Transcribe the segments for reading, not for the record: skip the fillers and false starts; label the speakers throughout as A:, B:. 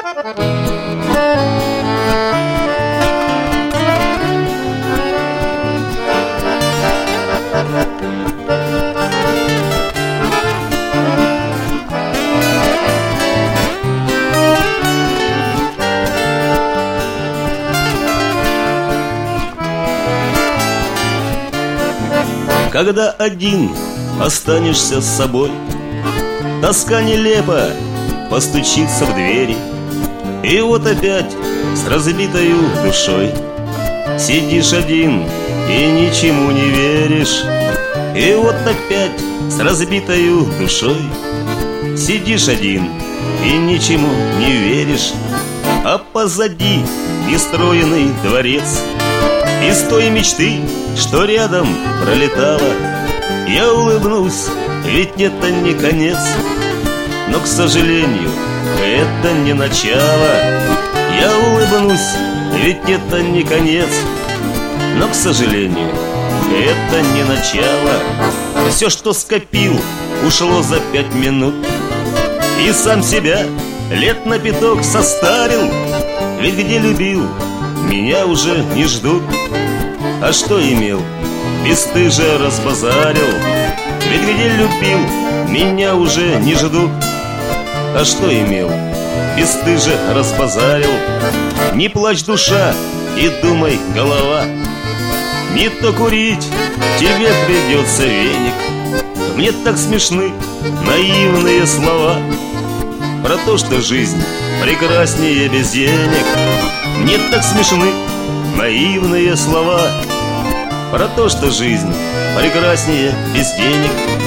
A: Когда один останешься с собой, тоска нелепо постучится в двери. И вот опять с разбитою душой сидишь один и ничему не веришь. И вот опять с разбитою душой сидишь один и ничему не веришь. А позади нестроенный дворец из той мечты, что рядом пролетала. Я улыбнусь, ведь это не конец, но, к сожалению, это не начало. Я улыбнусь, ведь это не конец, но, к сожалению, это не начало. Все, что скопил, ушло за 5 минут, и сам себя лет на 5 состарил. Ведь где любил, меня уже не ждут. А что имел, бесстыже разбазарил. Ведь где любил, меня уже не ждут. А что имел, бесстыже разбазарил. Не плачь, душа, и думай, голова, не то курить тебе придется веник. Мне так смешны наивные слова про то, что жизнь прекраснее без денег. Мне так смешны наивные слова про то, что жизнь прекраснее без денег.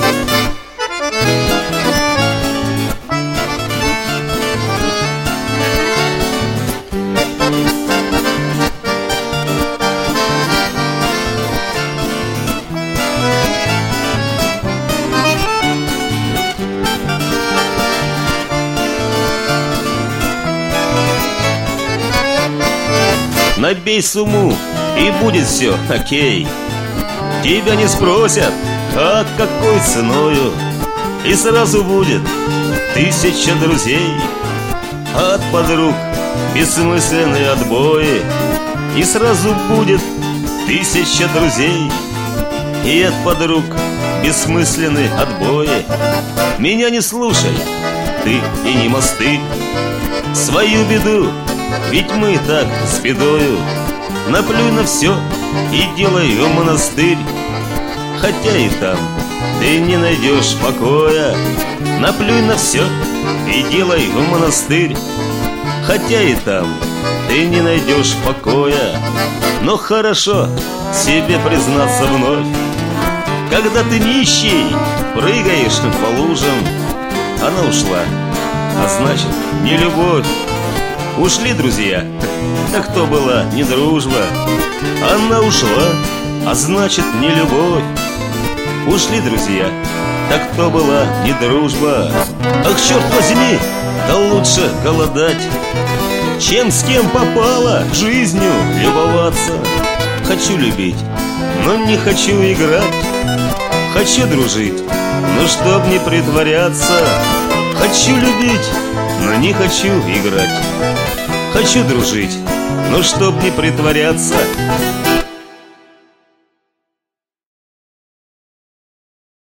A: Набей сумму, и будет все окей. Тебя не спросят, а какой ценою, и сразу будет 1000 друзей. А от подруг бессмысленные отбои, и сразу будет 1000 друзей. И от подруг бессмысленные отбои. Меня не слушай, ты и не мосты, свою беду, ведь мы так с бедою. Наплюй на все и делай в монастырь, хотя и там ты не найдешь покоя. Наплюй на все и делай в монастырь, хотя и там ты не найдешь покоя. Но хорошо себе признаться вновь, когда ты нищий прыгаешь по лужам. Она ушла, а значит, не любовь. Ушли друзья, так то была не дружба. Она ушла, а значит, не любовь. Ушли друзья, так то была не дружба. Ах, черт возьми, да лучше голодать, чем с кем попало жизнью любоваться. Хочу любить, но не хочу играть. Хочу дружить, но чтоб не притворяться. Хочу любить, но не хочу играть. Хочу дружить, но чтоб не притворяться.